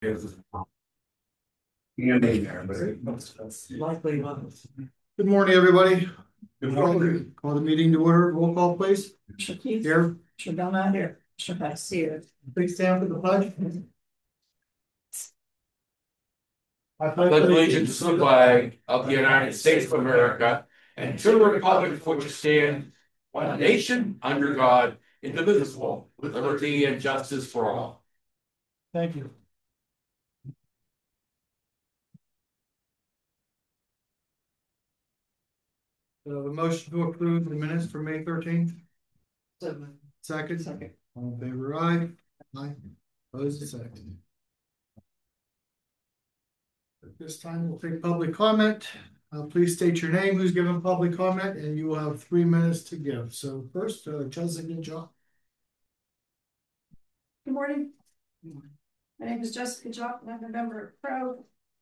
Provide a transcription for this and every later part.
Likely. Good morning, everybody. Call the meeting to order. Roll call, please. Here. Not here. I see it. Please stand for the pledge. I pledge allegiance to the flag of the United States of America and to the republic for which it stands, one nation under God, indivisible, with liberty and justice for all. Thank you. The motion to approve the minutes for May 13th. Second. All in favor, aye. Aye. Opposed, second. At this time, we'll take public comment. Please state your name, who's giving public comment, and you will have 3 minutes to give. So first, Jessica Jock. Good morning. My name is Jessica Jock, and I'm a member of CROW.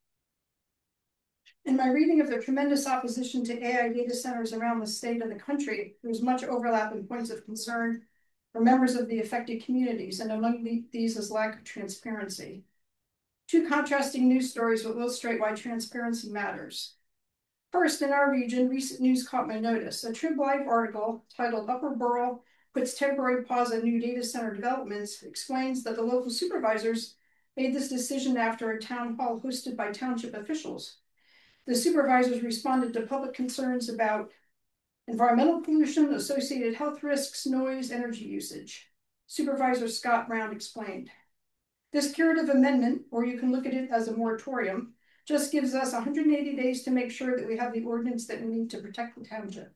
In my reading of the tremendous opposition to AI data centers around the state and the country, there's much overlap in points of concern for members of the affected communities, and among these is lack of transparency. Two contrasting news stories will illustrate why transparency matters. First, in our region, recent news caught my notice. A Trib Life article titled Upper Borough Puts Temporary Pause on New Data Center Developments explains that the local supervisors made this decision after a town hall hosted by township officials. The supervisors responded to public concerns about environmental pollution, associated health risks, noise, energy usage. Supervisor Scott Brown explained. This curative amendment, or you can look at it as a moratorium, just gives us 180 days to make sure that we have the ordinance that we need to protect the township.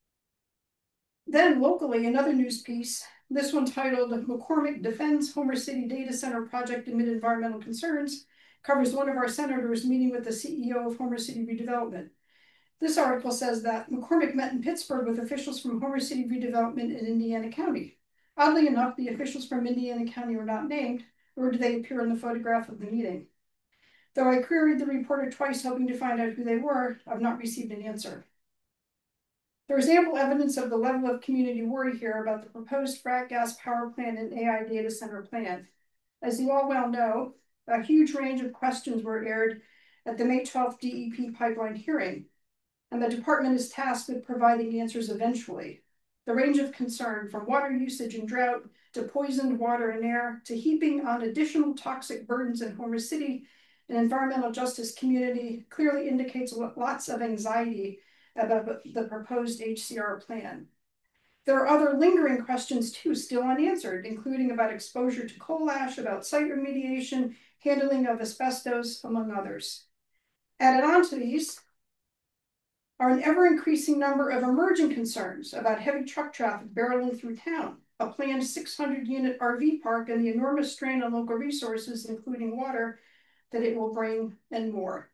Then locally, another news piece, this one titled McCormick Defends Homer City Data Center Project Amid Environmental Concerns, covers one of our senators meeting with the CEO of Homer City Redevelopment. This article says that McCormick met in Pittsburgh with officials from Homer City Redevelopment in Indiana County. Oddly enough, the officials from Indiana County were not named, nor do they appear in the photograph of the meeting. Though I queried the reporter twice hoping to find out who they were, I've not received an answer. There is ample evidence of the level of community worry here about the proposed frac gas power plant and AI data center plan. As you all well know, a huge range of questions were aired at the May 12th DEP pipeline hearing, and the department is tasked with providing answers eventually. The range of concern, from water usage and drought to poisoned water and air to heaping on additional toxic burdens in Homer City, an environmental justice community, clearly indicates lots of anxiety about the proposed HCR plan. There are other lingering questions too, still unanswered, including about exposure to coal ash, about site remediation, handling of asbestos, among others. Added on to these are an ever-increasing number of emerging concerns about heavy truck traffic barreling through town, a planned 600-unit RV park, and the enormous strain on local resources, including water, that it will bring, and more.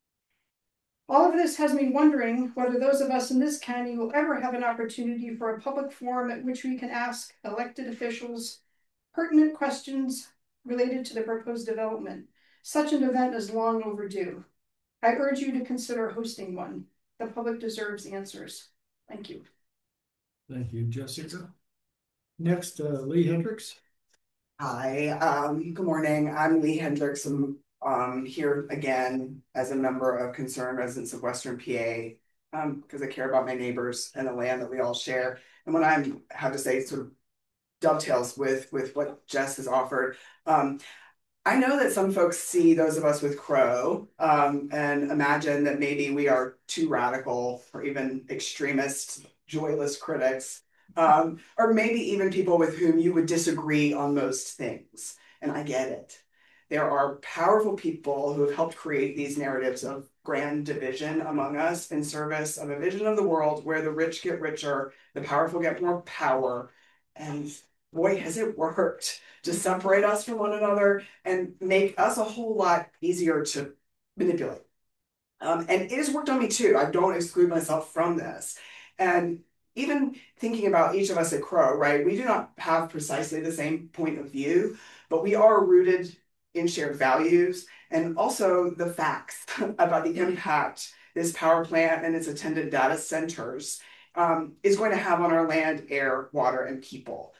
All of this has me wondering whether those of us in this county will ever have an opportunity for a public forum at which we can ask elected officials pertinent questions related to the proposed development. Such an event is long overdue. I urge you to consider hosting one. The public deserves answers. Thank you. Thank you, Jessica. Next, Lee Hendricks. Hi, good morning. I'm Lee Hendricks. I'm here again as a member of Concerned Residents of Western PA because I care about my neighbors and the land that we all share. And what I have to say sort of dovetails with what Jess has offered. I know that some folks see those of us with CROW and imagine that maybe we are too radical or even extremist, joyless critics, or maybe even people with whom you would disagree on most things. And I get it. There are powerful people who have helped create these narratives of grand division among us in service of a vision of the world where the rich get richer, the powerful get more power, and boy, has it worked to separate us from one another and make us a whole lot easier to manipulate. And it has worked on me too. I don't exclude myself from this. And even thinking about each of us at CROW, right? We do not have precisely the same point of view, but we are rooted in shared values and also the facts about the impact this power plant and its attendant data centers is going to have on our land, air, water, and people.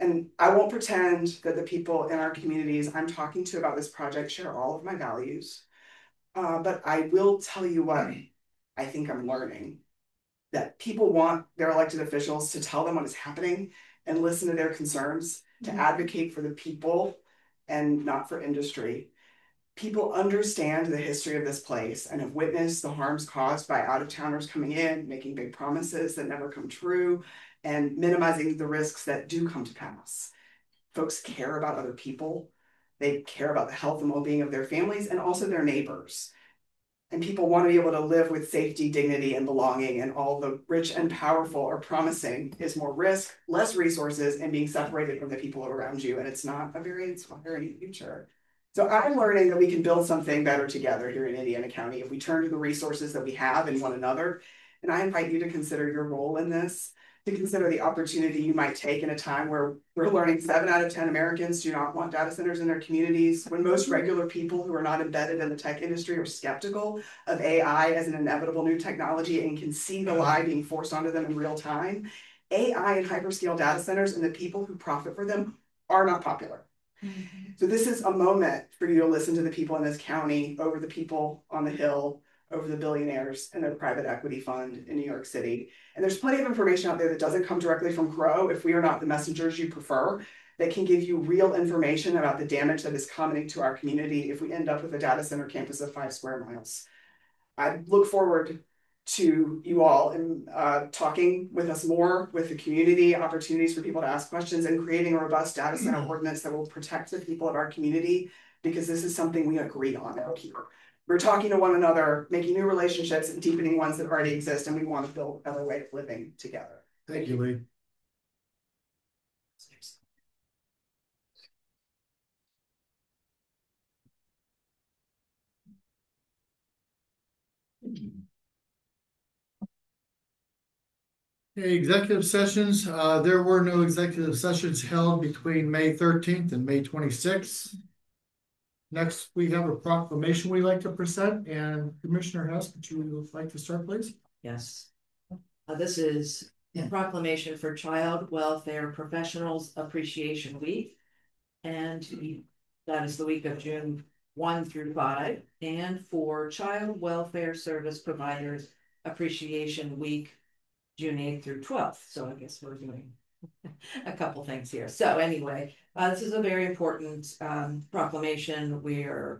And I won't pretend that the people in our communities I'm talking to about this project share all of my values. But I will tell you what I think I'm learning. That people want their elected officials to tell them what is happening and listen to their concerns, to advocate for the people and not for industry. People understand the history of this place and have witnessed the harms caused by out-of-towners coming in, making big promises that never come true, and minimizing the risks that do come to pass. Folks care about other people. They care about the health and well-being of their families and also their neighbors. And people want to be able to live with safety, dignity, and belonging, and all the rich and powerful are promising is more risk, less resources, and being separated from the people around you. And it's not a very inspiring future. So I'm learning that we can build something better together here in Indiana County if we turn to the resources that we have in one another. And I invite you to consider your role in this, to consider the opportunity you might take in a time where we're learning 7 out of 10 Americans do not want data centers in their communities, when most regular people who are not embedded in the tech industry are skeptical of AI as an inevitable new technology and can see the lie being forced onto them in real time. AI and hyperscale data centers and the people who profit for them are not popular. So this is a moment for you to listen to the people in this county over the people on the Hill, over the billionaires and their private equity fund in New York City. And there's plenty of information out there that doesn't come directly from Crow, if we are not the messengers you prefer, that can give you real information about the damage that is coming to our community if we end up with a data center campus of 5 square miles. I look forward to you all and talking with us more with the community, opportunities for people to ask questions, and creating a robust data center ordinance that will protect the people of our community, because this is something we agree on out here. We're talking to one another, making new relationships and deepening ones that already exist, and we want to build a better way of living together. Thank you, Lee. Okay, executive sessions. There were no executive sessions held between May 13th and May 26th. Next, we have a proclamation we'd like to present, and Commissioner Hess, would you like to start, please? Yes. This is a proclamation for Child Welfare Professionals Appreciation Week. And that is the week of June 1 through 5. And for Child Welfare Service Providers Appreciation Week, June 8th through 12th. So I guess we're doing a couple things here. So anyway, this is a very important proclamation. We're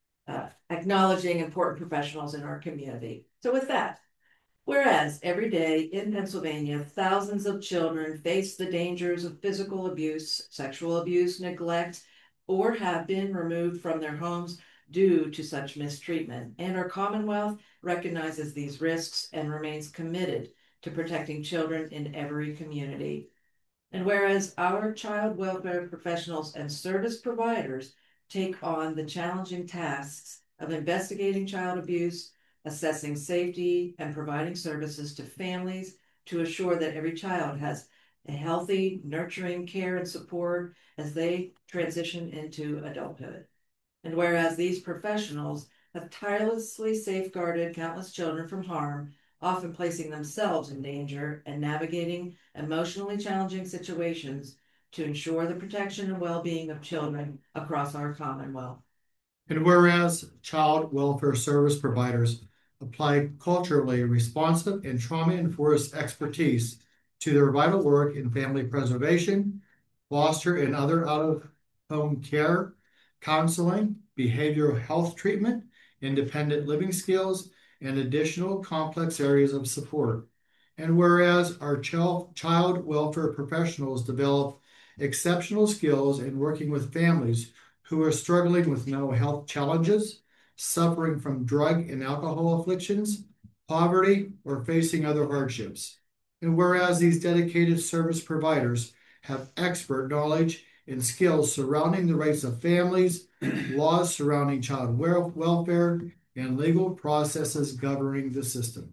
acknowledging important professionals in our community. So with that, whereas every day in Pennsylvania, thousands of children face the dangers of physical abuse, sexual abuse, neglect, or have been removed from their homes due to such mistreatment, and our Commonwealth recognizes these risks and remains committed to protecting children in every community. And whereas our child welfare professionals and service providers take on the challenging tasks of investigating child abuse, assessing safety, and providing services to families to assure that every child has a healthy, nurturing care and support as they transition into adulthood. And whereas these professionals have tirelessly safeguarded countless children from harm, often placing themselves in danger and navigating emotionally challenging situations to ensure the protection and well-being of children across our Commonwealth. And whereas child welfare service providers apply culturally responsive and trauma-enforced expertise to their vital work in family preservation, foster and other out-of-home care, counseling, behavioral health treatment, independent living skills, and additional complex areas of support. And whereas our child welfare professionals develop exceptional skills in working with families who are struggling with mental health challenges, suffering from drug and alcohol afflictions, poverty, or facing other hardships. And whereas these dedicated service providers have expert knowledge and skills surrounding the rights of families, laws surrounding child welfare, and legal processes governing the system.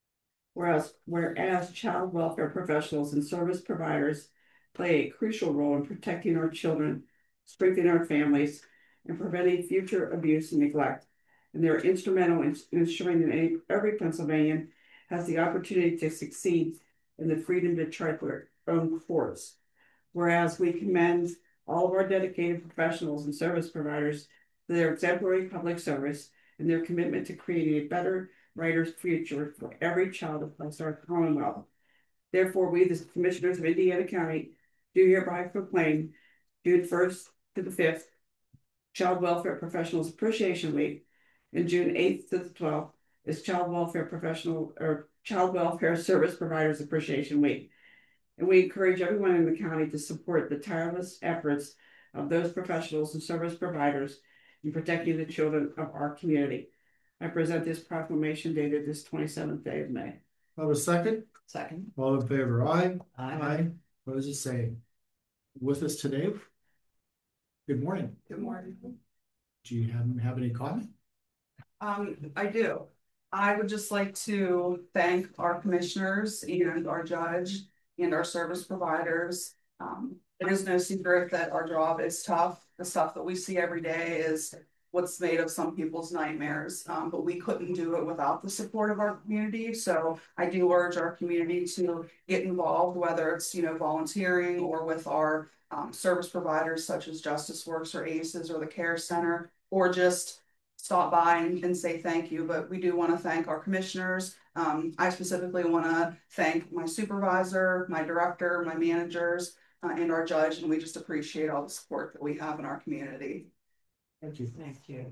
Whereas child welfare professionals and service providers play a crucial role in protecting our children, strengthening our families, and preventing future abuse and neglect. And they're instrumental in ensuring that every Pennsylvanian has the opportunity to succeed in the freedom to chart their own course. Whereas we commend all of our dedicated professionals and service providers for their exemplary public service and their commitment to creating a better, brighter future for every child across our Commonwealth. Therefore, we, the Commissioners of Indiana County, do hereby proclaim June 1st to the 5th, Child Welfare Professionals Appreciation Week, and June 8th to the 12th is Child Welfare Service Providers Appreciation Week. And we encourage everyone in the county to support the tireless efforts of those professionals and service providers in protecting the children of our community. I present this proclamation dated this 27th day of May. Have a second? Second. All in favor, aye? Aye. What does it say? With us today? Good morning. Good morning. Do you have any comment? I do. I would just like to thank our commissioners and our judge and our service providers. It is no secret that our job is tough. The stuff that we see every day is what's made of some people's nightmares, but we couldn't do it without the support of our community. So I do urge our community to get involved, whether it's, volunteering or with our service providers such as Justice Works or ACEs or the Care Center, or just stop by and say thank you. But we do want to thank our commissioners. I specifically want to thank my supervisor, my director, my managers, and our judge, and we just appreciate all the support that we have in our community. Thank you. Thank you.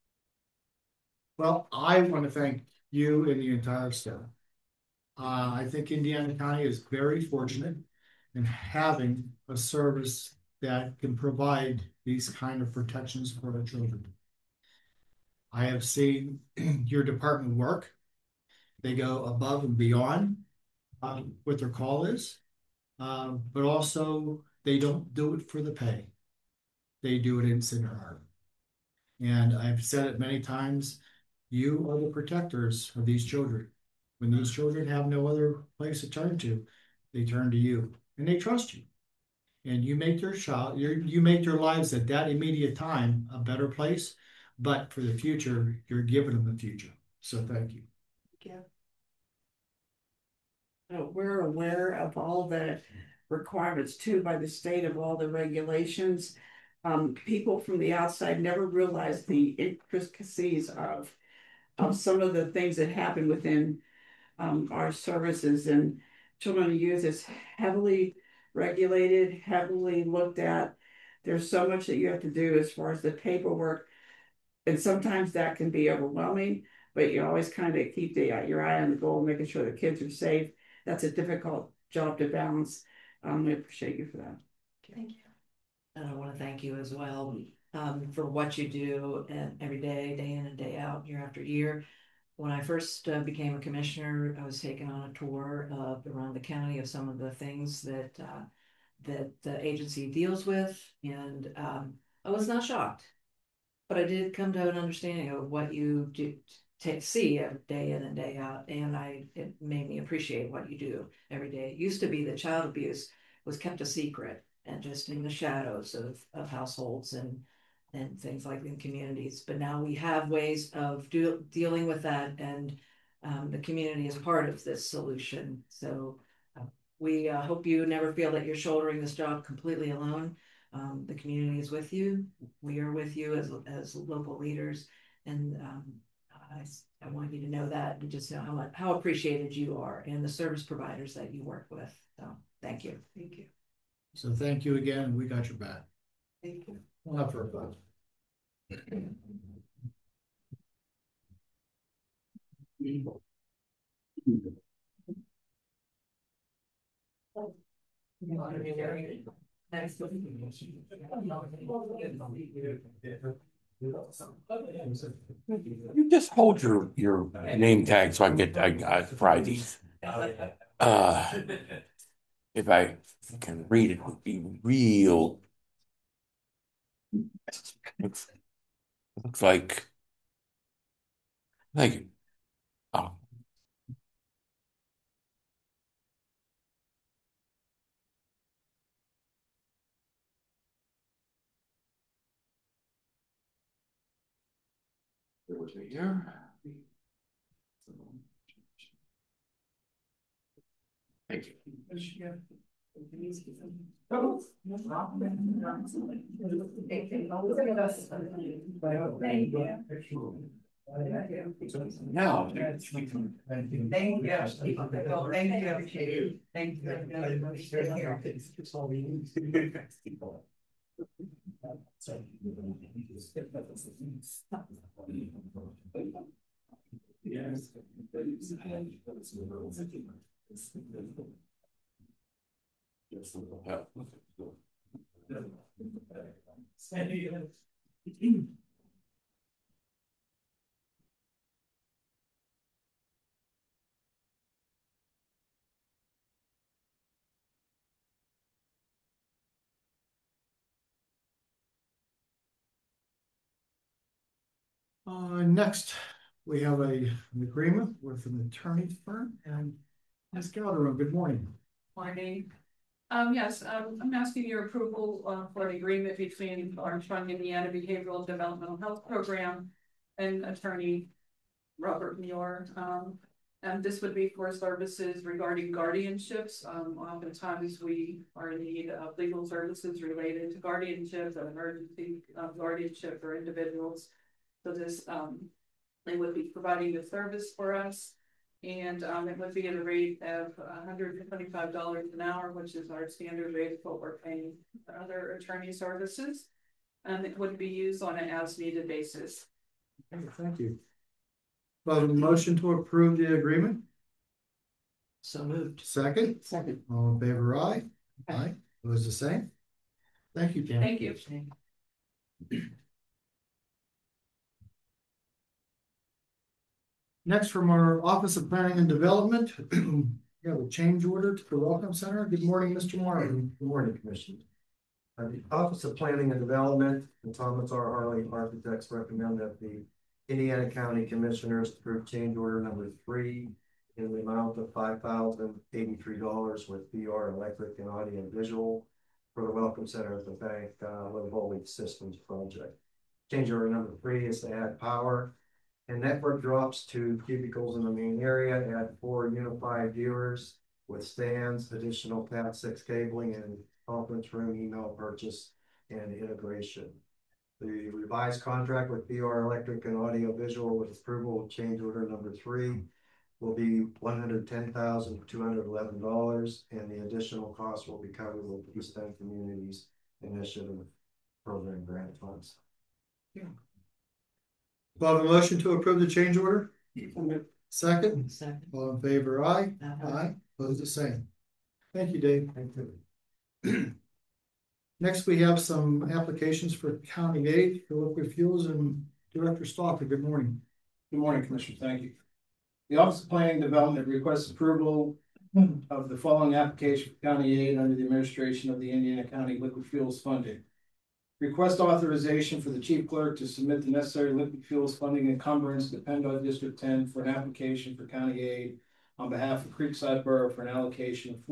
Well, I want to thank you and the entire staff. I think Indiana County is very fortunate in having a service that can provide these kind of protections for our children. I have seen your department work. They go above and beyond what their call is, but also they don't do it for the pay. They do it in their heart. And I've said it many times, you are the protectors of these children. When these children have no other place to turn to, they turn to you and they trust you. And you make you make their lives at that immediate time a better place. But for the future, you're giving them the future. So thank you. Thank you. We're aware of all the requirements too by the state, of all the regulations. People from the outside never realize the intricacies of some of the things that happen within our services. And children and youth is heavily regulated, heavily looked at. There's so much that you have to do as far as the paperwork. And sometimes that can be overwhelming, but you always kind of keep your eye on the goal, making sure the kids are safe. That's a difficult job to balance. We appreciate you for that. Thank you. And I want to thank you as well for what you do and every day, day in and day out, year after year. When I first became a commissioner, I was taken on a tour around the county of some of the things that the agency deals with, and I was not shocked. But I did come to an understanding of what you do see every day in and day out, and it made me appreciate what you do every day. It used to be that child abuse was kept a secret and just in the shadows of households and things like in communities. But now we have ways of dealing with that, and the community is part of this solution. So we hope you never feel that you're shouldering this job completely alone. The community is with you. We are with you as local leaders, and I want you to know that, and just know how appreciated you are, and the service providers that you work with. So thank you. Thank you. So thank you again. We got your back. Thank you. We'll have for a vote. You just hold your name tag so I try these. If I can read it, would be real. Looks like oh. There was a here. Thank you. Now. Next, we have an agreement with an attorney firm, and Ms. Calderon, good morning. Morning. Yes, I'm asking your approval for an agreement between Armstrong Indiana Behavioral Developmental Health Program and attorney Robert Muir. And this would be for services regarding guardianships. Oftentimes we are in need of legal services related to guardianship, an emergency guardianship for individuals. So this, they would be providing the service for us. And it would be at a rate of $125 an hour, which is our standard rate of what we're paying for other attorney services. And it would be used on an as-needed basis. Okay, thank you. A motion to approve the agreement? So moved. Second? Second. All in favor, aye? Aye. It was the same? Thank you, Jan. Thank you. Next, from our Office of Planning and Development, we have a change order to the Welcome Center. Good morning, Mr. Martin. Good morning, Commissioner. The Office of Planning and Development and Thomas R. Harley Architects recommend that the Indiana County Commissioners approve change order number 3 in the amount of $5,083 with BR Electric and Audio Visual for the Welcome Center at the Bank Livoli Systems project. Change order number 3 is to add power and network drops to cubicles in the main area, add 4 unified viewers with stands, additional Cat 6 cabling, and conference room email purchase and integration. The revised contract with BR Electric and Audio Visual with approval of change order number 3 will be $110,211, and the additional cost will be covered with East End Communities Initiative Program grant funds. Yeah. Well, a motion to approve the change order? Second? Second. All in favor, aye? Uh-huh. Aye. Opposed, the same. Thank you, Dave. Thank you. Next, we have some applications for county aid for liquid fuels, and Director Stalker, good morning. Good morning, Commissioner. Thank you. The Office of Planning and Development requests approval of the following application for county aid under the administration of the Indiana County Liquid Fuels Funding. Request authorization for the chief clerk to submit the necessary liquid fuels funding encumbrance to PennDOT District 10 for an application for county aid on behalf of Creekside Borough for an allocation of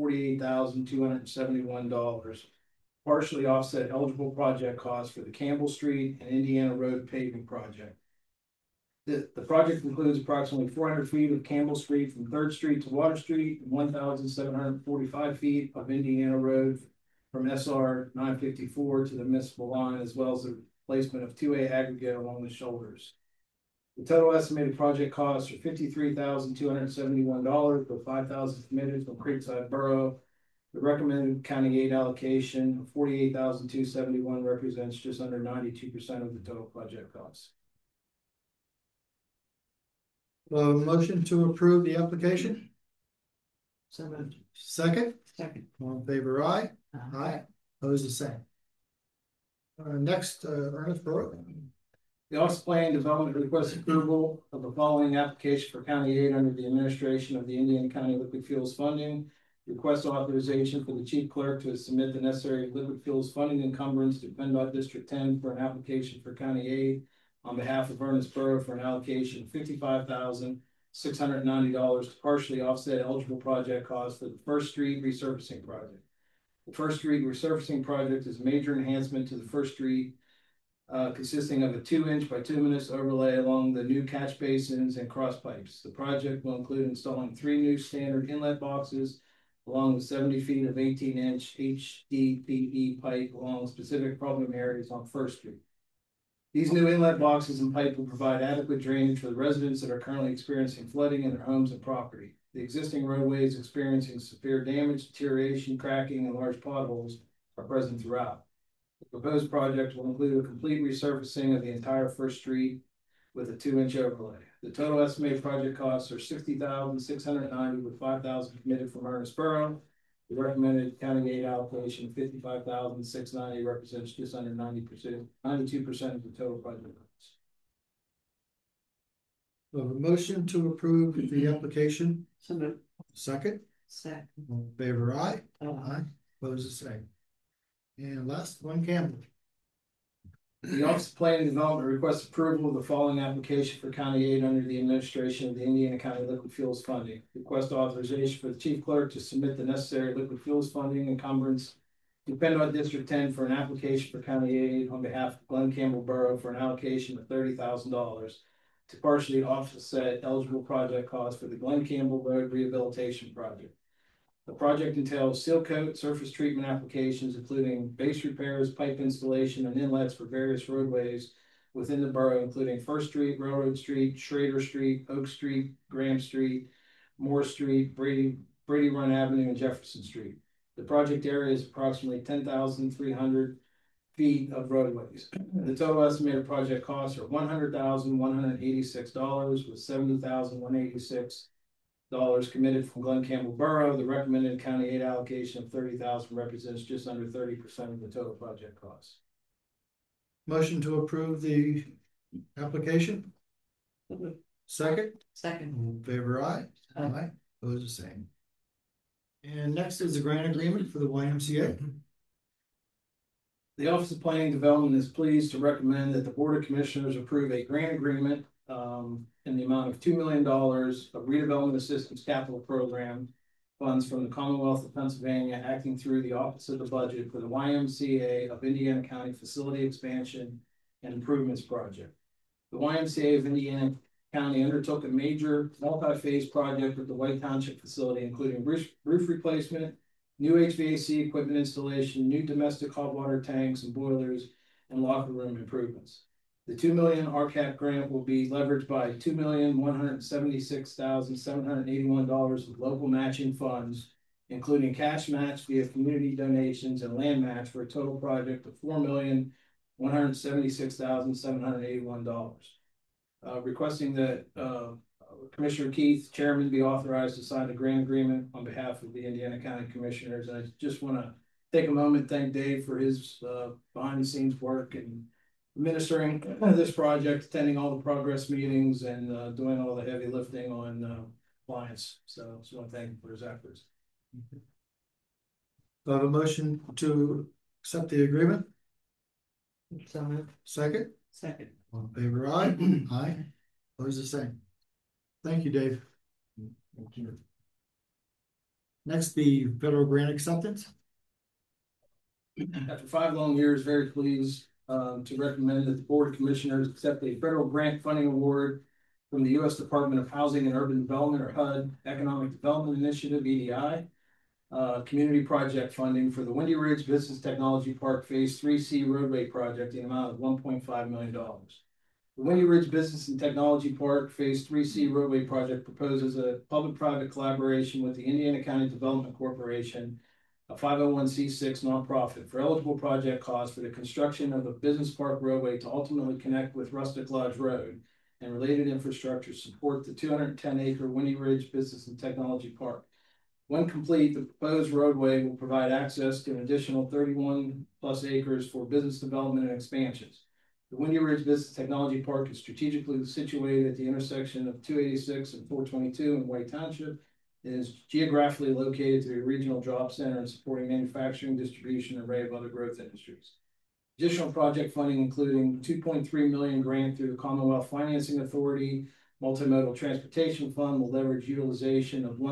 $48,271, partially offset eligible project costs for the Campbell Street and Indiana Road paving project. The project includes approximately 400 feet of Campbell Street from 3rd Street to Water Street and 1,745 feet of Indiana Road from SR 954 to the municipal line, as well as the placement of 2A aggregate along the shoulders. The total estimated project costs are $53,271, with $5,000 committed from Creekside Borough. The recommended county aid allocation of $48,271 represents just under 92% of the total project costs. Motion to approve the application? So moved. Second? Second. All in favor, aye? Uh-huh. Aye. Opposed, the same. Next, Ernest Burrow. The Office of Planning and Development requests approval of the following application for county aid under the administration of the Indiana County Liquid Fuels Funding. Request authorization for the chief clerk to submit the necessary liquid fuels funding encumbrance to PennDOT District 10 for an application for county aid on behalf of Ernest Borough for an allocation of $55,690 to partially offset eligible project costs for the First Street resurfacing project. The First Street resurfacing project is a major enhancement to the First Street, consisting of a 2-inch by 2-minute overlay along the new catch basins and cross pipes. The project will include installing 3 new standard inlet boxes, along with 70 feet of 18-inch HDPE pipe along specific problem areas on First Street. These new inlet boxes and pipe will provide adequate drainage for the residents that are currently experiencing flooding in their homes and property. The existing roadway is experiencing severe damage, deterioration, cracking, and large potholes are present throughout. The proposed project will include a complete resurfacing of the entire First Street with a 2-inch overlay. The total estimated project costs are $60,690, with $5,000 committed from Ernest Borough. The recommended county aid allocation, $55,690, represents just under 92% of the total project costs. We have a motion to approve the application. So moved. Second, Second. all in favor, aye. Aye. Opposed, the same. And last one, Campbell. The Office of Planning and Development requests approval of the following application for county aid under the administration of the Indiana County Liquid Fuels Funding. Request authorization for the chief clerk to submit the necessary liquid fuels funding encumbrance to PennDOT District 10 for an application for county aid on behalf of Glen Campbell Borough for an allocation of $30,000 to partially offset eligible project costs for the Glen Campbell Road Rehabilitation Project. The project entails seal coat, surface treatment applications, including base repairs, pipe installation, and inlets for various roadways within the borough, including First Street, Railroad Street, Schrader Street, Oak Street, Graham Street, Moore Street, Brady Run Avenue, and Jefferson Street. The project area is approximately 10,300 feet of roadways. The total estimated project costs are $100,186, with $70,186 committed from Glen Campbell Borough. The recommended county aid allocation of $30,000 represents just under 30% of the total project costs. Motion to approve the application. Second, Second. all in favor, aye. Aye. Opposed, the same. And next is the grant agreement for the YMCA. The Office of Planning and Development is pleased to recommend that the Board of Commissioners approve a grant agreement in the amount of $2 million of redevelopment assistance capital program funds from the Commonwealth of Pennsylvania, acting through the Office of the Budget for the YMCA of Indiana County Facility Expansion and Improvements Project. The YMCA of Indiana County undertook a major multi-phase project with the White Township facility, including roof replacement, new HVAC equipment installation, new domestic hot water tanks and boilers, and locker room improvements. The $2 million RCAP grant will be leveraged by $2,176,781 of local matching funds, including cash match via community donations and land match, for a total project of $4,176,781. Requesting that Commissioner Keith, Chairman, be authorized to sign the grant agreement on behalf of the Indiana County Commissioners. And I just want to take a moment, thank Dave for his behind the scenes work and administering this project, attending all the progress meetings, and doing all the heavy lifting on clients. So I just want to thank him for his efforts. Do I have a motion to accept the agreement? So moved. Second, Second. all in favor, aye. Aye. Opposed, the same. Thank you, Dave. Thank you. Next, the federal grant acceptance. After 5 long years, very pleased to recommend that the Board of Commissioners accept a federal grant funding award from the U.S. Department of Housing and Urban Development, or HUD, Economic Development Initiative, EDI, community project funding for the Windy Ridge Business Technology Park Phase 3C roadway project in the amount of $1.5 million. The Windy Ridge Business and Technology Park Phase 3C roadway project proposes a public-private collaboration with the Indiana County Development Corporation, a 501c6 nonprofit, for eligible project costs for the construction of a business park roadway to ultimately connect with Rustic Lodge Road and related infrastructure to support the 210-acre Windy Ridge Business and Technology Park. When complete, the proposed roadway will provide access to an additional 31+ acres for business development and expansions. The Windy Ridge Business Technology Park is strategically situated at the intersection of 286 and 422 in White Township. It is geographically located to a regional job center and supporting manufacturing, distribution, and an array of other growth industries. Additional project funding, including $2.3 million grant through the Commonwealth Financing Authority Multimodal Transportation Fund, will leverage utilization of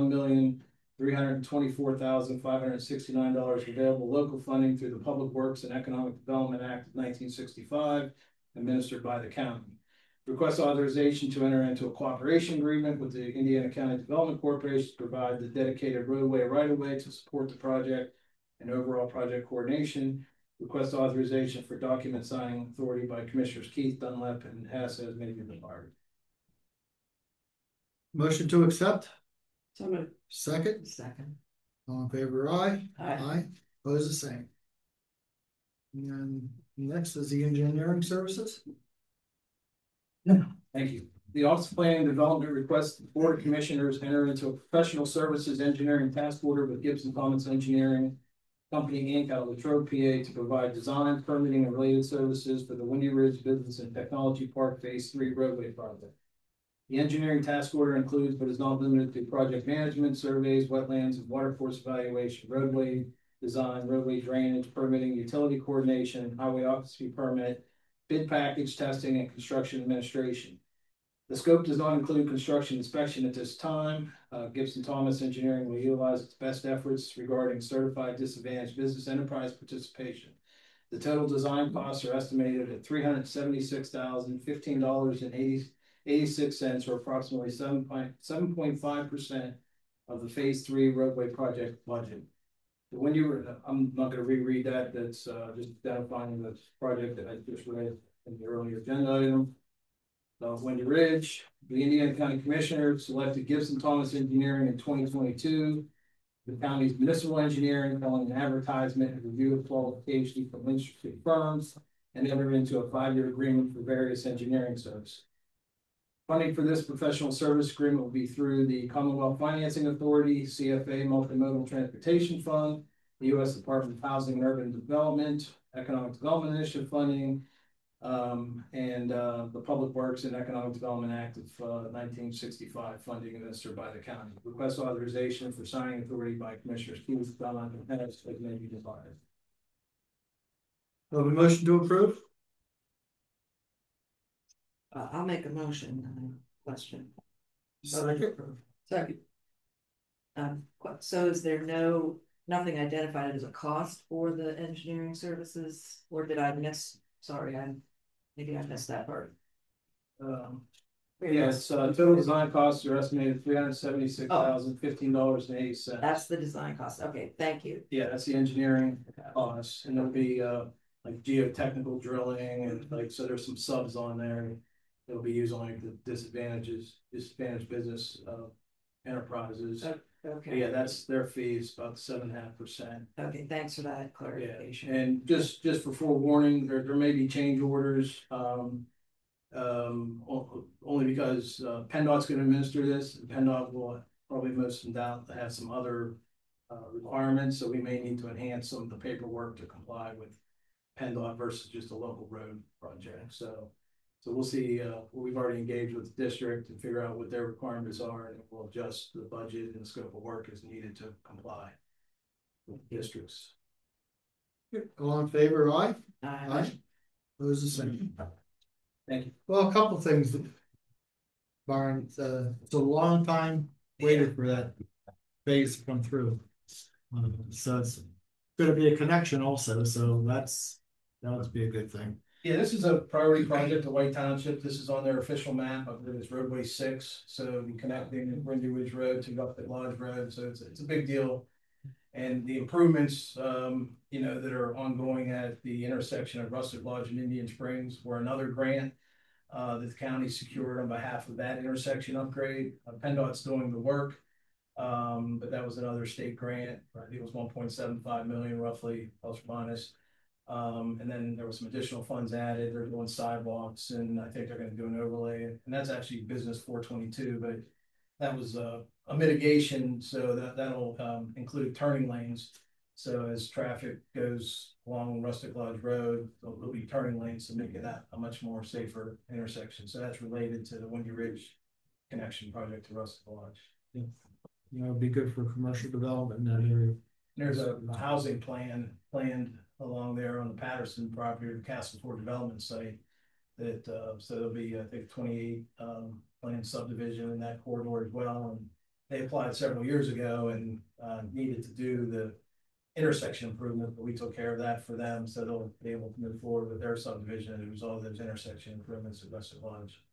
$1,324,569 available local funding through the Public Works and Economic Development Act of 1965, administered by the county. Request authorization to enter into a cooperation agreement with the Indiana County Development Corporation to provide the dedicated roadway right-of-way to support the project and overall project coordination. Request authorization for document signing authority by Commissioners Keith, Dunlap, and Hess as may be required. Motion to accept, So moved. second, Second. all in favor, aye. Aye. Opposed, the same. And next is the engineering services. Thank you. The Office of Planning and Development requests the Board of Commissioners enter into a professional services engineering task order with Gibson Thomas Engineering Company, Inc. out of Latrobe, PA, to provide design, permitting, and related services for the Windy Ridge Business and Technology Park Phase 3 roadway project. The engineering task order includes, but is not limited to, project management, surveys, wetlands and watercourse evaluation, roadway design, roadway drainage, permitting, utility coordination, highway occupancy permit, bid package testing, and construction administration. The scope does not include construction inspection at this time. Gibson Thomas Engineering will utilize its best efforts regarding certified disadvantaged business enterprise participation. The total design costs are estimated at $376,015.86, or approximately 7.5% of the Phase 3 roadway project budget. The Windy, I'm not going to reread that. That's just identifying the project that I just read in the earlier agenda item. Windy Ridge, the Indiana County Commissioner selected Gibson Thomas Engineering in 2022. The county's municipal engineering following an advertisement and review of qualifications from interested firms and entered into a 5-year agreement for various engineering services. Funding for this professional service agreement will be through the Commonwealth Financing Authority, CFA Multimodal Transportation Fund, the U.S. Department of Housing and Urban Development, Economic Development Initiative funding, and the Public Works and Economic Development Act of 1965 funding administered by the county. Request authorization for signing authority by Commissioners Keith, Dunlap, and Hess as may be desired. Have a motion to approve? I'll make a motion. Question. Second. Second. So is there nothing identified as a cost for the engineering services, or did I miss? Sorry, maybe I missed that part. Yes, total design costs are estimated $376,015.80. That's the design cost. Okay, thank you. Yeah, that's the engineering costs, and there'll be like geotechnical drilling and so there's some subs on there. It'll be used on the disadvantaged business enterprises. Okay. Yeah, that's their fees, about 7.5%. Okay, thanks for that clarification. Yeah. And just for forewarning, there may be change orders. Only because PennDOT's going to administer this. PennDOT will probably most in doubt have some other requirements, so we may need to enhance some of the paperwork to comply with PennDOT versus just a local road project. So we'll see. We've already engaged with the district to figure out what their requirements are, and we'll adjust the budget and the scope of work as needed to comply with districts. All in favor, aye? Aye. Opposed, the same. Thank you. Well, a couple things. Byron, it's a long time waited for that phase to come through. So it's gonna be a connection also, so that would be a good thing. Yeah, this is a priority project at White Township. This is on their official map. I believe it's roadway 6. So connecting Windy Ridge Road to Buffett Lodge Road. So it's a big deal. And the improvements, that are ongoing at the intersection of Rustic Lodge and Indian Springs were another grant that the county secured on behalf of that intersection upgrade. PennDOT's doing the work, but that was another state grant. I think it was 1.75 million roughly, plus or minus. And then there was some additional funds added. They're doing sidewalks, and I think they're going to do an overlay. And that's actually business 422, but that was a mitigation, so that'll include turning lanes. So as traffic goes along Rustic Lodge Road, there'll be turning lanes to make that a much more safer intersection. So that's related to the Windy Ridge connection project to Rustic Lodge. Yeah. It'd be good for commercial development in that area. There's a housing plan planned along there on the Patterson property, the Castle Ford development site. That so there'll be I think 28 planned subdivision in that corridor as well. And they applied several years ago and needed to do the intersection improvement, but we took care of that for them, so they'll be able to move forward with their subdivision as a result of those intersection improvements at Rustic Lodge.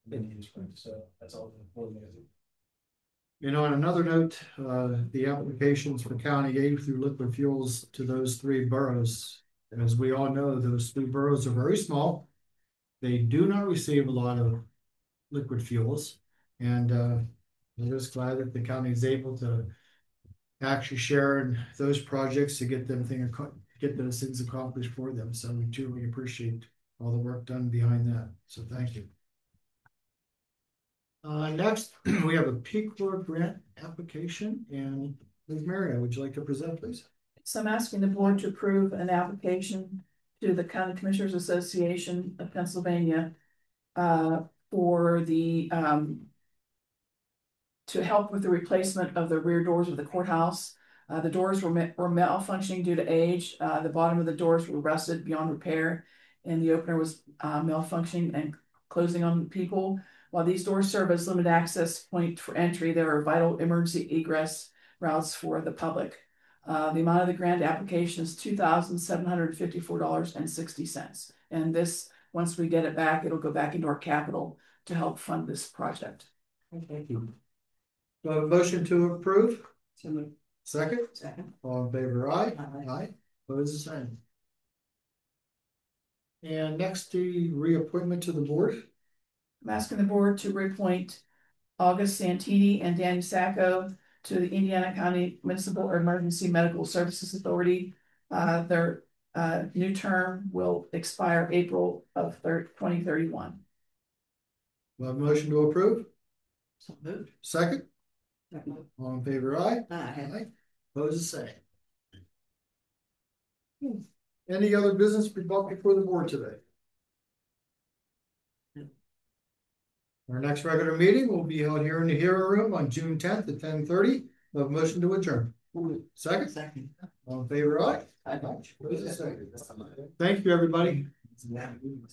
Indian Springs, so that's all. You know, on another note, the applications for county aid through liquid fuels to those three boroughs. As we all know, those three boroughs are very small. They do not receive a lot of liquid fuels. And I'm just glad that the county is able to actually share in those projects to get those things accomplished for them. So we truly appreciate all the work done behind that. So thank you. Next, we have a Peak Work grant application, and Ms. Mario, would you like to present, please? So I'm asking the board to approve an application to the County Commissioners Association of Pennsylvania for the to help with the replacement of the rear doors of the courthouse. The doors were malfunctioning due to age. The bottom of the doors were rusted beyond repair, and the opener was malfunctioning and closing on people. While these doors serve as limited access point for entry, there are vital emergency egress routes for the public. The amount of the grant application is $2,754.60. And this, once we get it back, it'll go back into our capital to help fund this project. Thank you. Do I have a motion to approve? So Second? second. All in favor, aye? Aye. Aye. Opposed, the same. And next, the reappointment to the board. I'm asking the board to reappoint August Santini and Danny Sacco to the Indiana County Municipal Emergency Medical Services Authority. Their new term will expire April of 2031. Do I have a motion to approve? So moved. Second? Second. All in favor, aye? Aye. Opposed, the same. Any other business brought before the board today? Our next regular meeting will be held here in the hearing room on June 10th at 10:30. We have a motion to adjourn. Second? Second. All in favor, aye? Aye. Opposed, the same. Thank you, everybody.